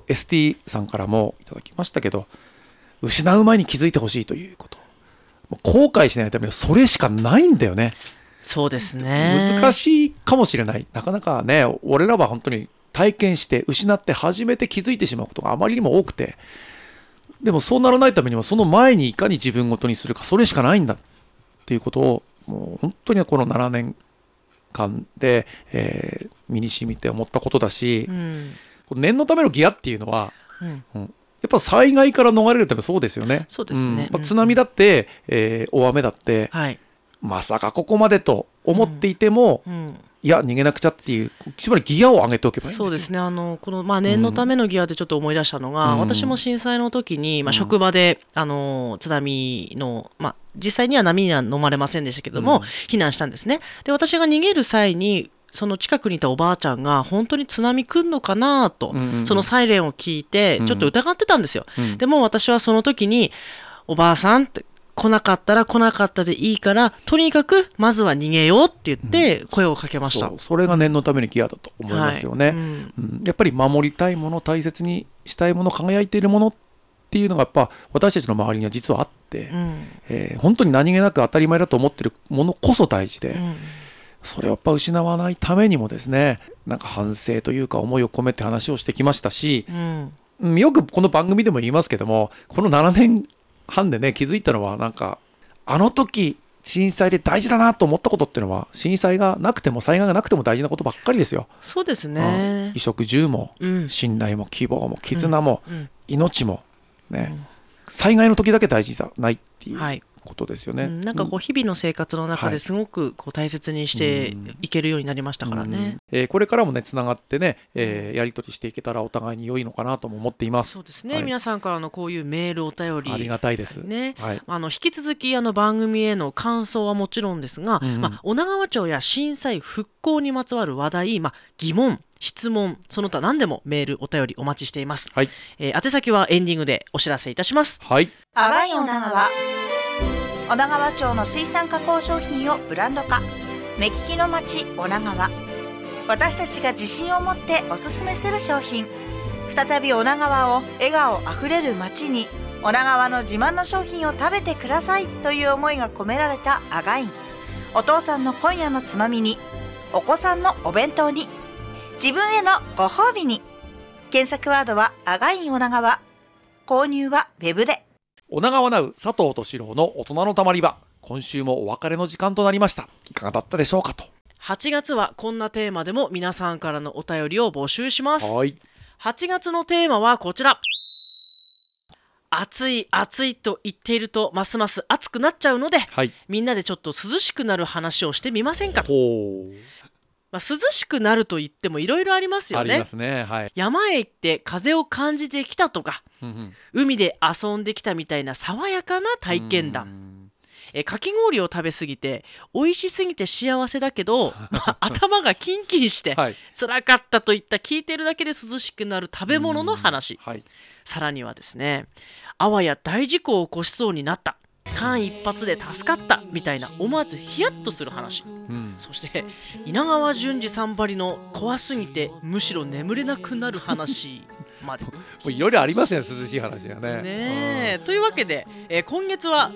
Speaker 1: ST さんからもいただきましたけど、失う前に気づいてほしいということ、後悔しないためにそれしかないんだよね。
Speaker 2: そうですね、
Speaker 1: 難しいかもしれない。なかなかね、俺らは本当に体験して失って初めて気づいてしまうことがあまりにも多くて、でもそうならないためにはその前にいかに自分ごとにするか、それしかないんだっていうことをもう本当にこの7年間で、身に染みて思ったことだし、念のためのギアっていうのは、やっぱ災害から逃れるためそうですよね。
Speaker 2: そうですね、
Speaker 1: 津波だって、大雨だって、まさかここまでと思っていても、いや逃げなくちゃっていう、つまりギアを上げておけばいいんですよ。
Speaker 2: そうですね、この、念のためのギアでちょっと思い出したのが、私も震災の時に、職場で、津波の、実際には波には飲まれませんでしたけども、避難したんですね。で私が逃げる際にその近くにいたおばあちゃんが本当に津波来んのかなと、そのサイレンを聞いてちょっと疑ってたんですよ。でも私はその時に、おばあさんって来なかったら来なかったでいいから、とにかくまずは逃げようって言って声をかけました。
Speaker 1: それが念のためにギアだと思いますよね。やっぱり守りたいもの、大切にしたいもの、輝いているものっていうのがやっぱ私たちの周りには実はあって、本当に何気なく当たり前だと思っているものこそ大事で、それをやっぱ失わないためにもですね、なんか反省というか思いを込めて話をしてきましたし、よくこの番組でも言いますけども、この7年半でね気づいたのは、なんかあの時震災で大事だなと思ったことっていうのは、震災がなくても災害がなくても大事なことばっかりですよ。
Speaker 2: そうですね、
Speaker 1: 衣食住も、信頼も希望も絆も、命もね、災害の時だけ大事じゃないっていうことですよね。
Speaker 2: なんかこう日々の生活の中ですごくこう大切にしていけるようになりましたからね。
Speaker 1: これからもねつながってね、やり取りしていけたらお互いに良いのかなとも思っています。
Speaker 2: そうですね、皆さんからのこういうメールお便り
Speaker 1: ありがたいです
Speaker 2: ね。引き続き番組への感想はもちろんですが、女川町や震災復興にまつわる話題、疑問、 質問、その他何でもメール、お便りお待ちしています。
Speaker 1: はい。
Speaker 2: 宛先はエンディングでお知らせいたします。
Speaker 1: はい。
Speaker 5: アガイン女川。女川町の水産加工商品をブランド化。目利きの町女川。私たちが自信を持っておすすめする商品。再び女川を笑顔あふれる町に。女川の自慢の商品を食べてくださいという思いが込められたアガイン。お父さんの今夜のつまみに、お子さんのお弁当に、自分へのご褒美に。検索ワードはアガイン女川。購入はウェブで。
Speaker 1: 女川ナウ佐藤俊郎の大人のたまり場、今週もお別れの時間となりました。いかがだったでしょうかと。
Speaker 2: 8月はこんなテーマでも皆さんからのお便りを募集します。
Speaker 1: はい。
Speaker 2: 8月のテーマはこちら。暑い暑いと言っているとますます暑くなっちゃうので、
Speaker 1: はい。
Speaker 2: みんなでちょっと涼しくなる話をしてみませんか。
Speaker 1: ほう。
Speaker 2: 涼しくなると言ってもいろいろありますよね。
Speaker 1: ありますね。はい。
Speaker 2: 山へ行って風を感じてきたとか、
Speaker 1: うんうん、
Speaker 2: 海で遊んできたみたいな爽やかな体験談。かき氷を食べ過ぎて美味しすぎて幸せだけど、頭がキンキンして辛かったといった聞いてるだけで涼しくなる食べ物の話、
Speaker 1: はい、
Speaker 2: さらにはですね、あわや大事故を起こしそうになった、間一髪で助かったみたいな思わずヒヤッとする話、そして稲川淳二さんばりの怖すぎてむしろ眠れなくなる話までも
Speaker 1: ういろいろありますね、涼しい話が
Speaker 2: ね。というわけで、今月は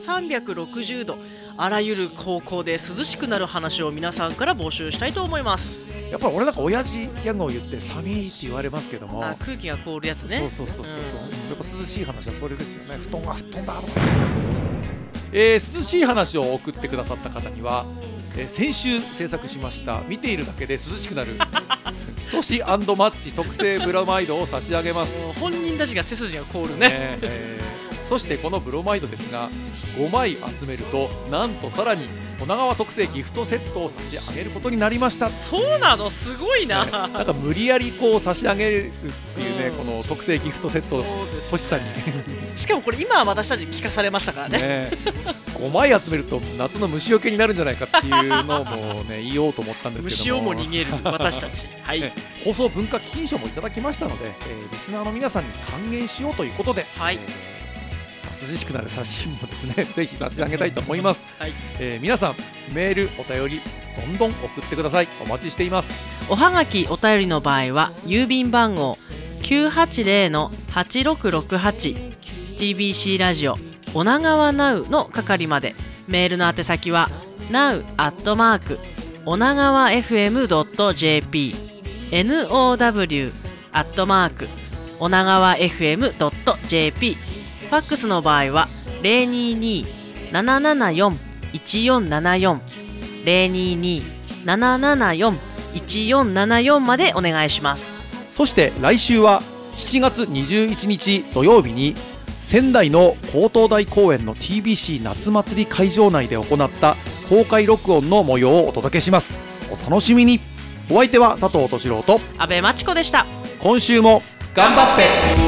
Speaker 2: 360度あらゆる方向で涼しくなる話を皆さんから募集したいと思います。
Speaker 1: やっぱり俺なんか親父ギャグを言って寒いって言われますけども、
Speaker 2: 空気が凍るやつね。
Speaker 1: そう、やっぱ涼しい話はそれですよね。布団が吹っ飛んだとか、涼しい話を送ってくださった方には、先週制作しました見ているだけで涼しくなるトシ&マッチ特製ブロマイドを差し上げます。
Speaker 2: 本人たちが背筋が凍るね。
Speaker 1: そしてこのブロマイドですが、5枚集めるとなんとさらに女川特製ギフトセットを差し上げることになりました。
Speaker 2: そうなの、すごいな。
Speaker 1: なんか無理やりこう差し上げるっていうね、この特製ギフトセットを星さんに
Speaker 2: しかもこれ今は私たち聞かされましたからね。
Speaker 1: 5枚集めると夏の虫除けになるんじゃないかっていうのもね言おうと思ったんですけども、
Speaker 2: 虫をも逃げる私たち、はい、
Speaker 1: 放送文化基金賞もいただきましたので、リスナーの皆さんに還元しようということで、
Speaker 2: はい、
Speaker 1: 涼しくなる写真もですねぜひ差し上げたいと思います。
Speaker 2: はい、
Speaker 1: 皆さんメールお便りどんどん送ってください。お待ちしています。
Speaker 2: おはがきお便りの場合は郵便番号 980-8668 TBC ラジオ女川ナウの係まで。メールの宛先は now@ 女川 FM.jp now@ 女川 FM.jp。 ファックスの場合は 022-774-1474 022-774-1474 までお願いします。
Speaker 1: そして来週は7月21日土曜日に仙台の高東台公園の TBC 夏祭り会場内で行った公開録音の模様をお届けします。お楽しみに。お相手は佐藤俊郎と
Speaker 2: 阿部真知子でした。
Speaker 1: 今週も頑張って